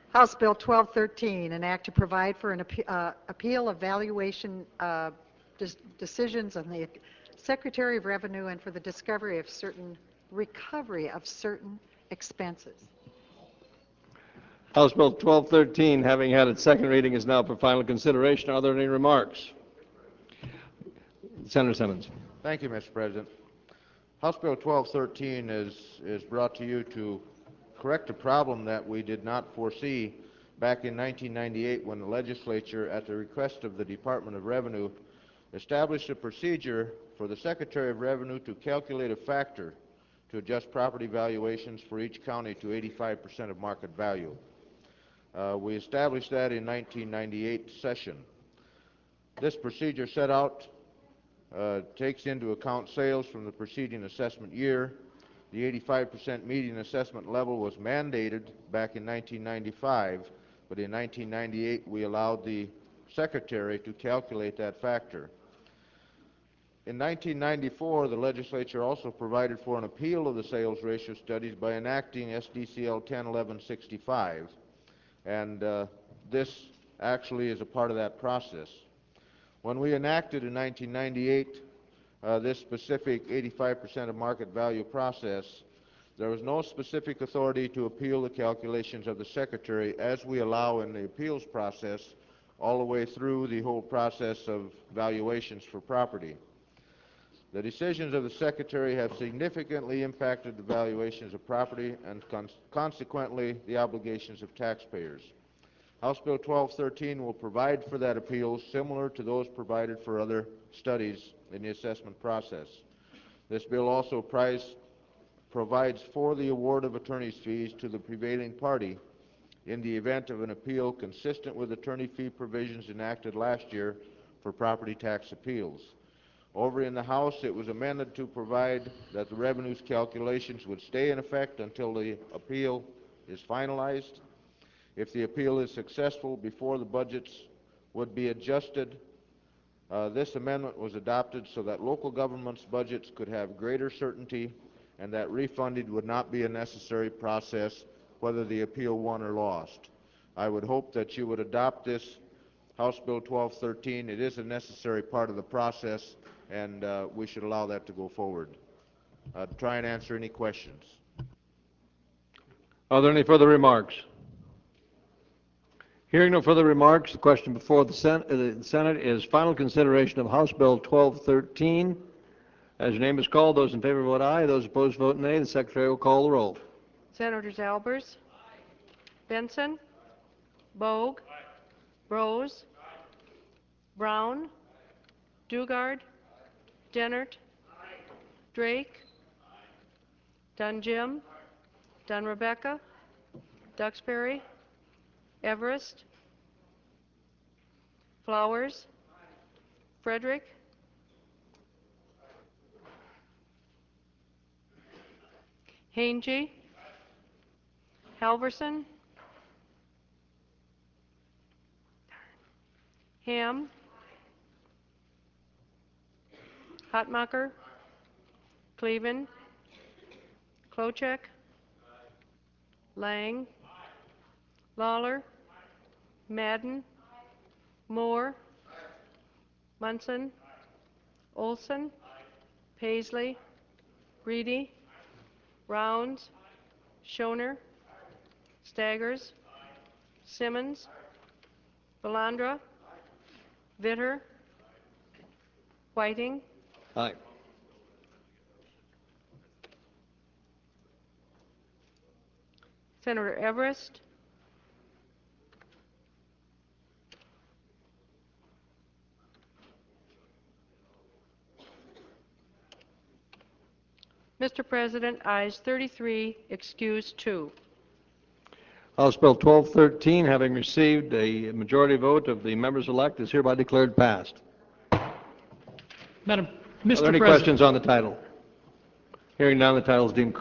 House Bill 1213, an act to provide for an appeal of valuation decisions on the Secretary of Revenue and for the recovery of certain expenses. House Bill 1213, having had its second reading, is now for final consideration. Are there any remarks? Senator Simmons. Thank you, Mr. President. House Bill 1213 is brought to you to correct a problem that we did not foresee back in 1998 when the legislature, at the request of the Department of Revenue, established a procedure for the Secretary of Revenue to calculate a factor to adjust property valuations for each county to 85% of market value. We established that in 1998 session. This procedure set out takes into account sales from the preceding assessment year. The 85% median assessment level was mandated back in 1995, but in 1998 we allowed the Secretary to calculate that factor. In 1994, the legislature also provided for an appeal of the sales ratio studies by enacting SDCL 101165, and this actually is a part of that process. When we enacted in 1998 this specific 85% of market value process, there was no specific authority to appeal the calculations of the Secretary as we allow in the appeals process all the way through the whole process of valuations for property. The decisions of the Secretary have significantly impacted the valuations of property and consequently the obligations of taxpayers. House Bill 1213 will provide for that appeal similar to those provided for other studies in the assessment process. This bill also provides for the award of attorney's fees to the prevailing party in the event of an appeal consistent with attorney fee provisions enacted last year for property tax appeals. Over in the House, it was amended to provide that the revenues calculations would stay in effect until the appeal is finalized. If the appeal is successful before the budgets would be adjusted, this amendment was adopted so that local governments' budgets could have greater certainty and that refunding would not be a necessary process whether the appeal won or lost. I would hope that you would adopt this House Bill 1213. It is a necessary part of the process, and we should allow that to go forward. To try and answer any questions. Are there any further remarks? Hearing no further remarks, the question before the Senate is final consideration of House Bill 1213. As your name is called, those in favor vote aye, those opposed vote nay. The Secretary will call the roll. Senators Albers, Benson, Bogue, Rose, Brown, Dugard, Dennert, Drake, Dunn Jim, Dunn Rebecca, Duxbury, Everest, Flowers, Frederick, Hange, Halverson, Ham, Hotmacher, Cleven, Klochek, Lang, Lawler, Madden, Moore, Munson, Olson, Paisley, Reedy, Rounds, Schoner, Staggers, Simmons, Balandra, Vitter, Whiting. Aye. Senator Everest, Mr. President, ayes 33, excused 2. House Bill 1213, having received a majority vote of the members elect, is hereby declared passed. Mr. Are there any questions on the title? Hearing none, the title is deemed